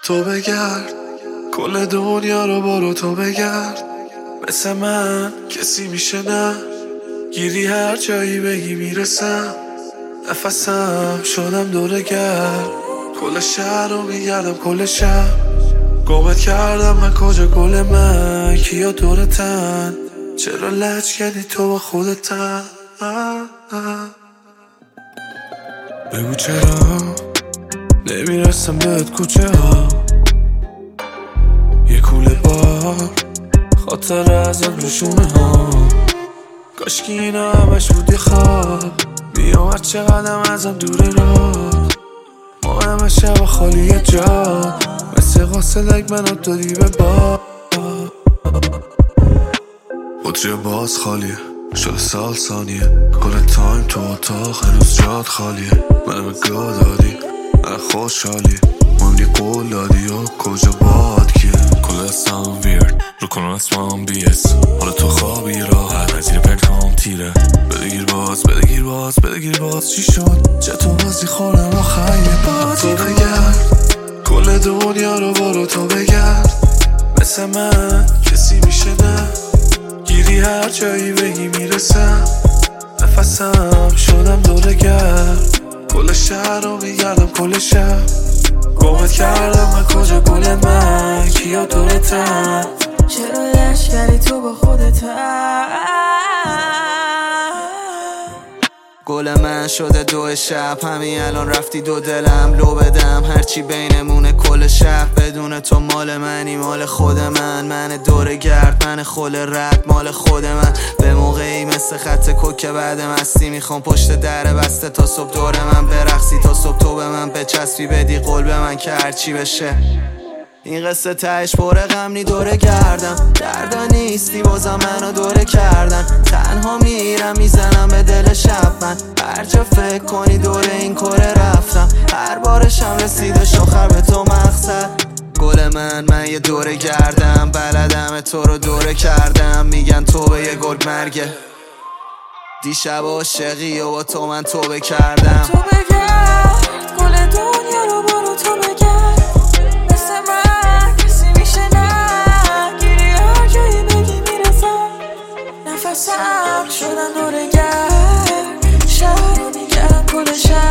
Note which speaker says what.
Speaker 1: تو بگرد کل دنیا رو برو تو بگرد، مثل من کسی میشه نه؟ گیری هر جایی بگی میرسم، نفسم شدم دوره گرد، کل شهر رو میگردم کل شب، گمت کردم من کجا گل من، کیا دورتن، چرا لج کردی تو با خودتن؟ بگو چرا نمیرسم بهت کوچه ها، یه کوله بار خاطر ازم روشونه ها، کاشکی اینا همش بودی خواب، میام هر چقدرم ازم دوره را، ما همه شب خالی جا، مثل قاصدک منو دادی به با، بطری باز خالیه شده سال ثانیه، کل تایم تو اتاق هنوز جاد خالیه، منو به گاه دادی من خوشحالی، مهمنی قول دادی و کجا باد کیه، کل دستم ویرد رو کنم اسمم بیس، حالا تو خوابی راحت نزیر پنکام تیره، بدگیر باز چی شد؟ چطور بازی خورم آخر یه بازی تو بگرد کل دنیا رو برو تو بگرد، مثل من کسی میشه نه؟ گیری هر جایی بگی میرسم، نفسم شدم دوره گرد، کل شهر رو میگردم کل شب، گمت کردم من کجا گل من، کیا دورتن،
Speaker 2: چرا لش کردی تو با خودتن؟ گل من شده دو شب، همین الان رفتی دو دلم لو بدم، هرچی بینمونه کل شب، بدون تو مال منی مال خود من دوره گرد، من خل رد مال خود من، به موقعی مثل خط کوکه بعد مستی، میخوام پشت در بسته تا صبح دور من برقصی، تا صبح تو به من بچسبی بدی قول به من که هرچی بشه، این قصه تهش پر غم نی دوره گردم، دردا نیستی بازم منو دوره کردن، تنها میرم میزنم به دل شب، من هر جا فکر کنی دوره این کره رفتم، هر بارشم رسیده شاخر به تو مقصد، گل من یه دوره گردم، بلدم تو رو دوره کردم، میگن تو به یه گل مرگه، دیشب عاشقی و با تو من توبه کردم،
Speaker 3: تو بگرد کل دنیا رو برو تو بگرد، مثل من کسی میشه نه؟ گیری هر جایی بگی میرسم، نفسم شدن دوره گرد، شهر رو میگردم کل شهر.